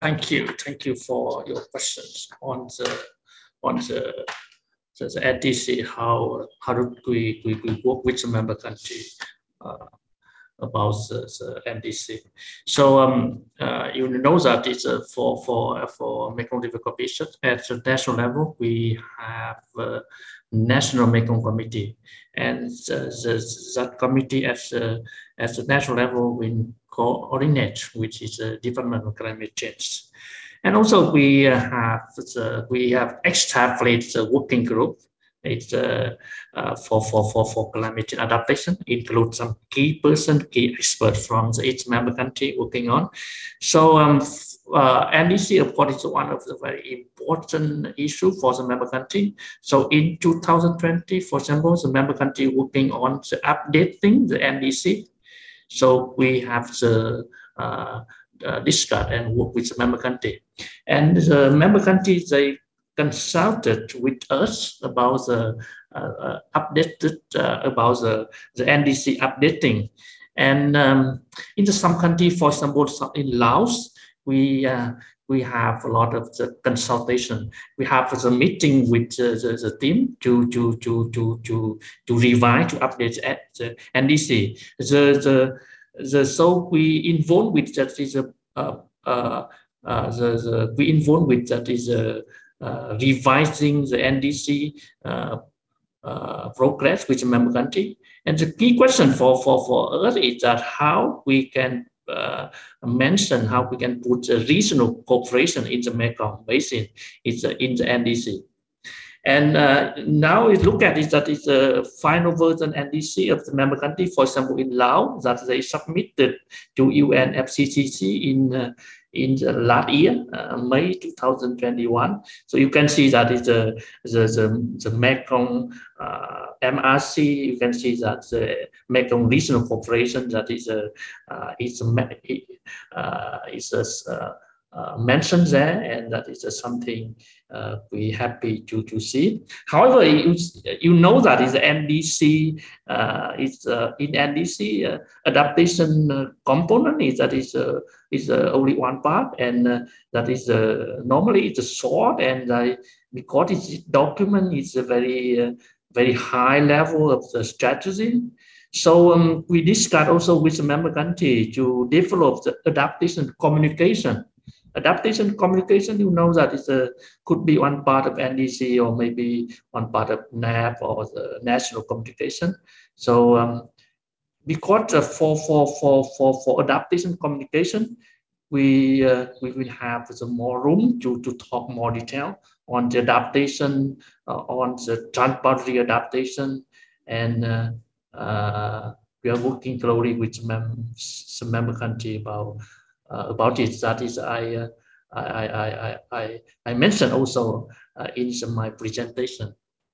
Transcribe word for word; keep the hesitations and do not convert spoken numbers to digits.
Thank you. Thank you for your questions on the on the the, the N D C. How how do we, we, we work with the member country uh, about the, the N D C? So um, uh, you know that it's uh, for for for Mekong River Cooperation at the national level. We have uh, National Mekong Committee, and the, the, that committee at the at the national level we coordinate, which is the Department of Climate Change. And also we uh, have the, we have established a working group. It's uh, uh, for, for, for, for climate change adaptation, include some key person, key experts from the each member country working on. So um, uh, N D C, of course, is one of the very important issue for the member country. So in two thousand twenty, for example, the member country working on the updating the N D C. So we have the uh, uh, discuss and work with the member country. And the member countries, they consulted with us about the uh, uh, updated uh, about the, the N D C updating. And um, in the some country, for example, in Laos, we uh, we have a lot of the consultation. We have the meeting with uh, the, the team to to to to to to revise to update the N D C. The the the so we involve with that is a uh, uh, uh, the, the we involve with that is a uh, revising the N D C uh, uh, progress with the member country. And the key question for, for, for us is that how we can uh, mention how we can put a regional cooperation in the Mekong Basin is in the N D C. And uh, now we look at it that is the final version N D C of the member country, for example, in Laos, that they submitted to U N F C C C in uh, in the last year, uh, May two thousand twenty-one. So you can see that is the the the, the Mekong uh, M R C. You can see that the Mekong Regional Cooperation that is a uh, is a uh, is a uh, uh, mentioned there, and that is uh, something uh, we happy to to see. However, you, you know that is N D C uh, is uh, in N D C uh, adaptation uh, component is that is uh, is uh, only one part, and uh, that is uh, normally it's a short, and uh, because this document is a very uh, very high level of the strategy. So um, we discussed also with the member country to develop the adaptation communication. Adaptation communication, you know that is a could be one part of N D C or maybe one part of N A P or the national communication. So um, because uh, for, for, for, for, for adaptation communication, we uh, we will have some more room to, to talk more detail on the adaptation, uh, on the transboundary adaptation, and uh, uh, we are working closely with mem- some member country about uh, about it. That is, I uh, I, I, I, I, I mentioned also uh, in some, my presentation.